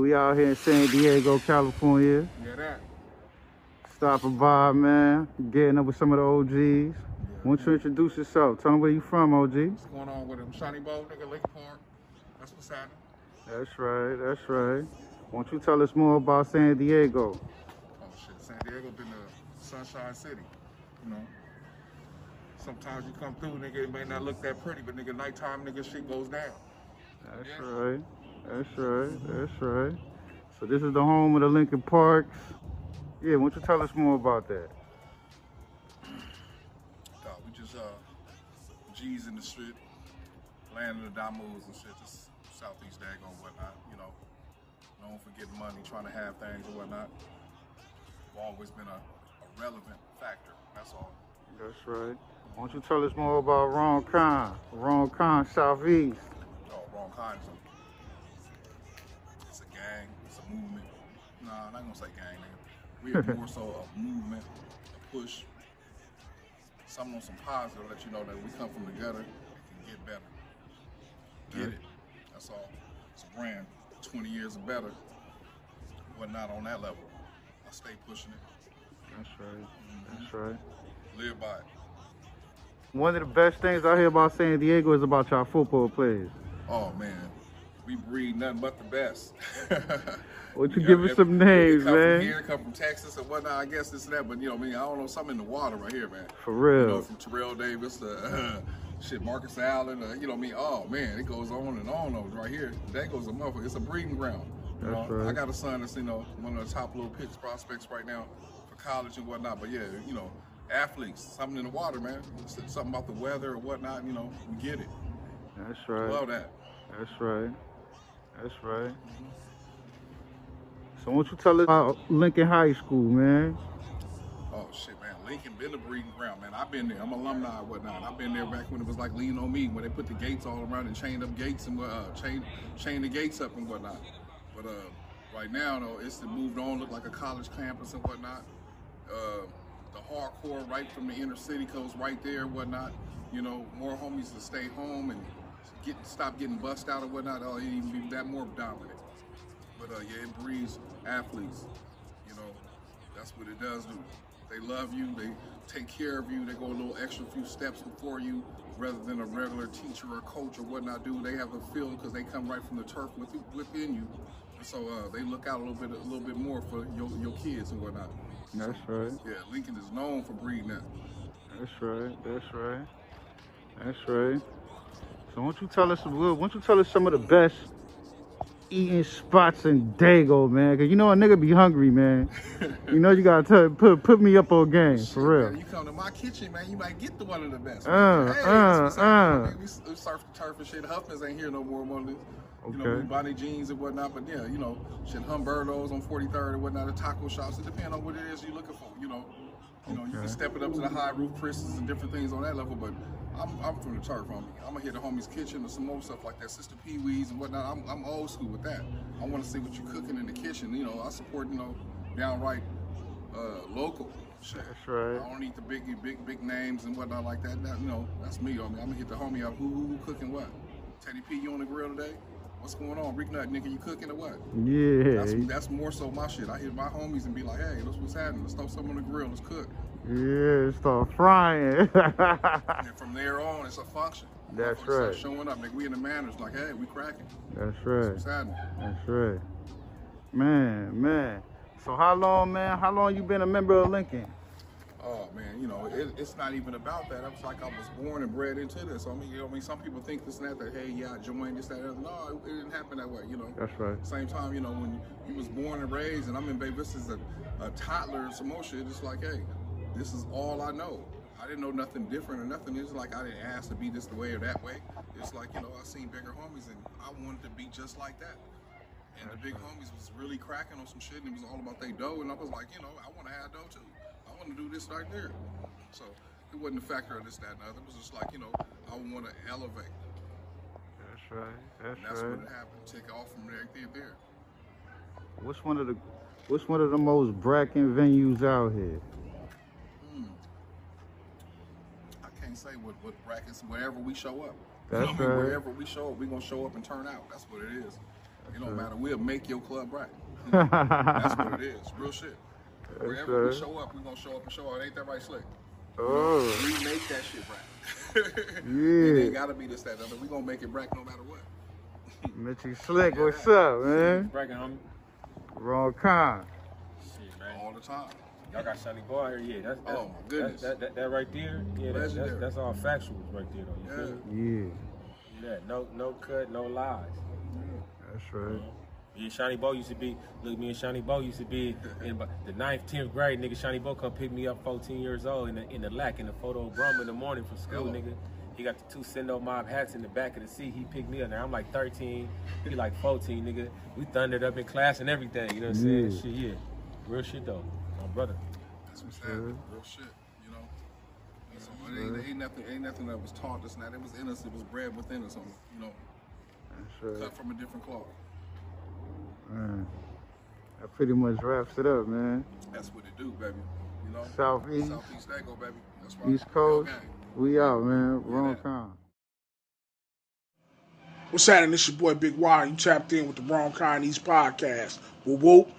we out here in San Diego, California. Yeah, that. Stopping by, man. Getting up with some of the OGs. Yeah, Why don't you introduce yourself? Tell them where you from, OG. what's going on with him? Shiny Bow, nigga, Lincoln Park. That's what's happening. That's right, that's right. Why don't you tell us more about San Diego? Oh, shit. San Diego been the Sunshine City, you know. Sometimes you come through, nigga, it may not look that pretty, but nigga, nighttime, nigga, shit goes down. That's Yeah. right, that's right, that's right. So this is the home of the Lincoln Parks. Yeah, why don't you tell us more about that? We just, G's in the street, land of the Damus and shit, just Southeast Dago and whatnot, you know. Known for getting money, trying to have things and whatnot. Always been a relevant factor, that's all. That's right. Why don't you tell us more about Ron Khan? Ron Khan, Southeast. Oh, Ron Khan it's a gang, it's a movement. Nah, I'm not gonna say gang, nigga. We are more so a movement, a push. Something on some positive, let you know that we come from the gutter, it can get better. Get it. That's all. It's a brand. 20 years or better. But not on that level. I stay pushing it. That's right. That's right. Live by it. One of the best things I hear about San Diego is about y'all football players. Oh man, we breed nothing but the best. What you give us some names, come man? From here, come from Texas and whatnot. I guess this and that, but you know, I mean, I don't know, something in the water right here, man. For real. You know, from Terrell Davis to shit, Marcus Allen. You know, what I mean, oh man, it goes on and on right here. That goes a motherfucker. It's a breeding ground. You know, right. I got a son that's one of the top little pitch prospects right now for college and whatnot. But yeah, you know, athletes, something in the water, man. Something about the weather or whatnot. You know, we get it. That's right. Love that. That's right. That's right. So why don't you tell us about Lincoln High School, man? Oh shit, man. Lincoln been a breeding ground, man. I've been there. I'm alumni and whatnot. I've been there back when it was like Lean on Me, when they put the gates all around and chained up gates and chained the gates up and whatnot. But right now, though, it's moved on, look like a college campus and whatnot. The hardcore right from the inner city goes right there and whatnot. You know, more homies to stay home and stop getting bust out and whatnot. Oh, it even be that more dominant. But yeah, it breeds athletes. You know, that's what it does do. They love you, they take care of you, they go a little extra few steps before you, rather than a regular teacher or coach or whatnot do. They have a feel because they come right from the turf within you. So they look out a little bit more for your kids and whatnot. That's right. Yeah, Lincoln is known for breeding that. That's right. That's right. That's right. So why don't you tell us some of the best eating spots in Dago, man? Cause you know a nigga be hungry, man. You know you gotta put me up on game, Shit, for real. Man, you come to my kitchen, man, you might get the one of the best. We surf the turf and shit. Huffman's ain't here no more. You know, Bonnie Jeans and whatnot, but yeah, you know, shit, Humberto's on 43rd and whatnot, the taco shops. It depends on what it is you're looking for. You know, you can step it up to the high roof Chris's and different things on that level. But I'm from the turf, homie. I'm gonna hit the homie's kitchen or some more stuff like that, Sister Pee Wee's and whatnot. I'm old school with that. I want to see what you're cooking in the kitchen. You know, I support downright local shit. That's right. I don't eat the big names and whatnot like that. That's me. I'm gonna hit the homie up. Who cooking what? Teddy P, you on the grill today? What's going on? Rick Nut, nigga, you cooking or what? Yeah. That's more so my shit. I hit my homies and be like, hey, that's what's happening. Let's throw something on the grill. Let's cook. Yeah, start frying. And from there on, it's a function. That's right. Showing up, nigga. We in the manners, like, hey, we cracking. That's right. That's what's happening. That's right. Man. So how long you been a member of Lincoln? Oh man, you know, it's not even about that. It's like I was born and bred into this. I mean, some people think this and that, hey, yeah, I joined this, that, and no, it didn't happen that way, you know. That's right. Same time, you know, when you was born and raised, and I'm in Bay Vista as a toddler and some more shit, it's like, hey, this is all I know. I didn't know nothing different or nothing. It's like I didn't ask to be this the way or that way. It's like, you know, I seen bigger homies and I wanted to be just like that. And the big homies was really cracking on some shit and it was all about they dough, and I was like, you know, I want to have dough too. I want to do this right there. So it wasn't a factor of this, that, and other. It was just like, you know, I want to elevate. That's right. That's what it happened. Take off from everything there. What's one of the most bracking venues out here? I can't say what brackets. Wherever we show up. That's right. Wherever we show up, we're gonna show up and turn out. That's what it is. It don't matter. We'll make your club right. That's what it is. Real shit. Wherever we show up, we're going to show up and show out. Ain't that right, Slick? Oh. We make that shit right. Yeah. It ain't got to be this, that, other. We're going to make it right no matter what. Mitchie Slick, what's up, man? Bragging, homie. Wrong kind. Shit, man. All the time. Y'all got Shiny Boy out here, yeah. That's, Oh, my goodness. That right there, yeah, that's all factuals right there, though. You feel me? Yeah. Yeah, no cut, no lies. That's right. Me and Shiny Bo used to be, me and Shiny Bo used to be in the 9th, 10th grade, nigga. Shiny Bo come pick me up 14 years old in the lack in the photo Brahma in the morning from school, nigga. He got the 2 Sendo Mob hats in the back of the seat. He picked me up there. I'm like 13, he like 14, nigga. We thundered up in class and everything, you know what I'm saying? Shit, yeah. Real shit, though. My brother. That's what's happening. Real shit, you know? So it ain't nothing that was taught us now. It was in us. It was bred within us, you know? That's right. Cut from a different cloth. Man, that pretty much wraps it up, man. That's what it do, baby. You know? Southeast Dago, baby. That's right. East Coast. We out, man. Wrong kind. What's happening? This your boy Big Y. You tapped in with the Wrong Kind East podcast. Whoop whoop.